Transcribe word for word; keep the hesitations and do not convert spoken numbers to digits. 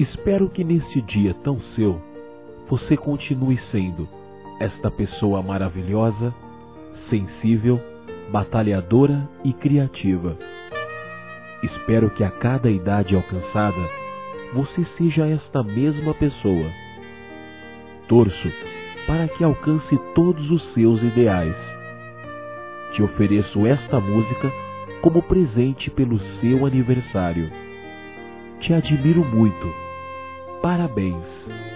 Espero que nesse dia tão seu, você continue sendo esta pessoa maravilhosa, sensível, batalhadora e criativa. Espero que a cada idade alcançada, você seja esta mesma pessoa. Torço para que alcance todos os seus ideais. Te ofereço esta música como presente pelo seu aniversário. Te admiro muito. Parabéns!